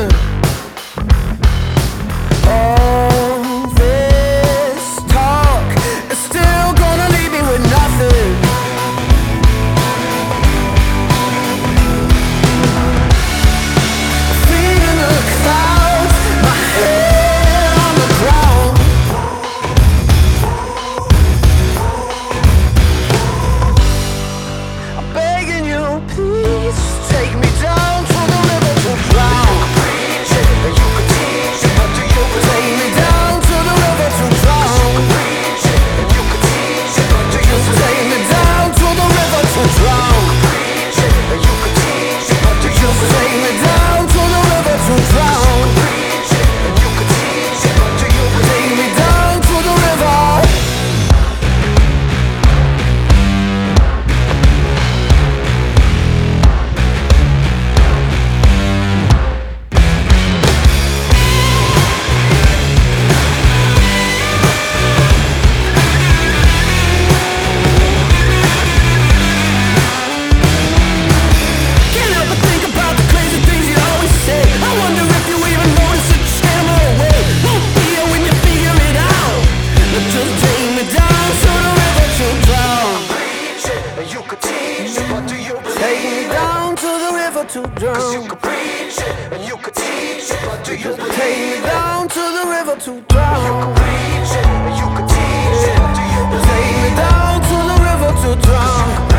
All this talk is still gonna leave me with nothing. Feet in the clouds, my head on the ground. I'm begging you, please take me down to the river to drown. You could preach it, and you could teach it, but do you take me down to the river to drown? You could preach it, and you could teach it, but do you take me down to the river to drown? You could preach it, and you could teach it, but do you take me down to the river to drown? You could preach it, and you could teach it, but do you take me down to the river? Can't help but think about the crazy things you always say. I wonder if you even know it's such a scam away. Won't be here when you figure it out. But just take me down to the river to drown. Preach it, and you could teach it, but do you take me down to the river to drown? 'Cause you could preach it, and you could teach it, but do you take me down to the river to drown? You could preach it, and you could teach it, but do you take me down to the river to drown?